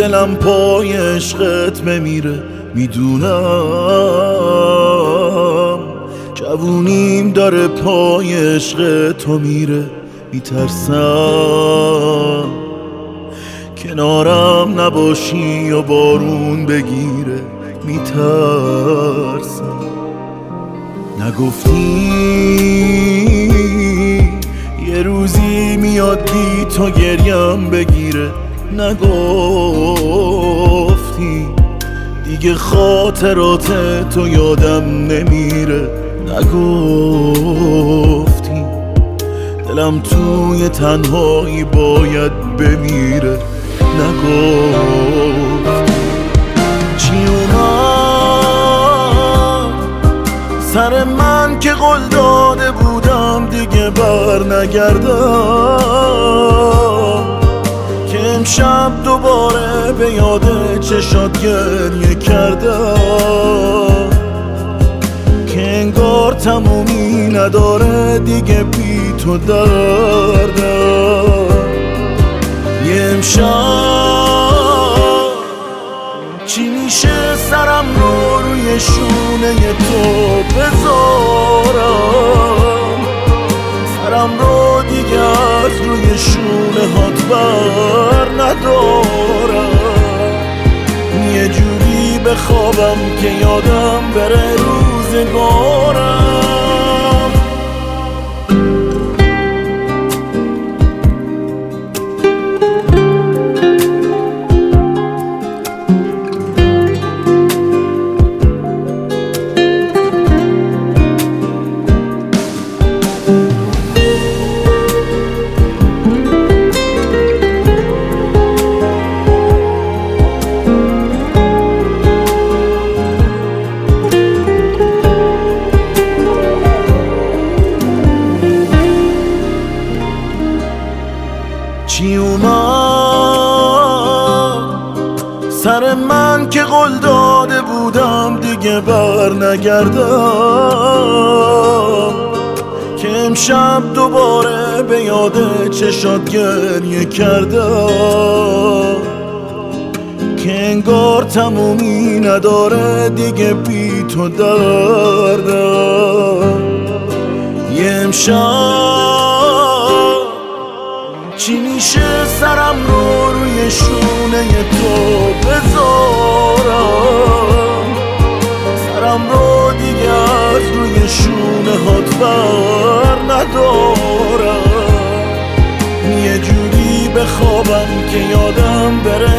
دلم پای عشقت بمیره. میدونم جوونیم داره پای عشق تو میره. میترسم کنارم نباشی و بارون بگیره. میترسم نگفتی یه روزی میاد بی تو گریم بگیره. نگفتی دیگه خاطرات تو یادم نمیره. نگفتی دلم توی تنهایی باید بمیره. نگفتی چی اومد سر من که قول داده بودم دیگه بر نگردم، که امشب دوباره به یاد چشات گریه کردم، که انگار تمومی نداره دیگه بی تو دردم. یه امشب چی میشه سرم رو روی شونه تو بذارم، سرم رو دیگه از روی شونه هات بر ندارم. یه جوری بخوابم که یادم بره روزگارم. چی اومد سر من که قول داده بودم دیگه بر نگردم، که امشب دوباره به یاد چشات گریه کردم، که انگار تمومی نداره دیگه بی تو دردم. یه امشب چی میشه سرم رو روی شونه تو بذارم، سرم رو دیگه از روی شونه هات بر ندارم. یه جوری بخوابم که یادم بره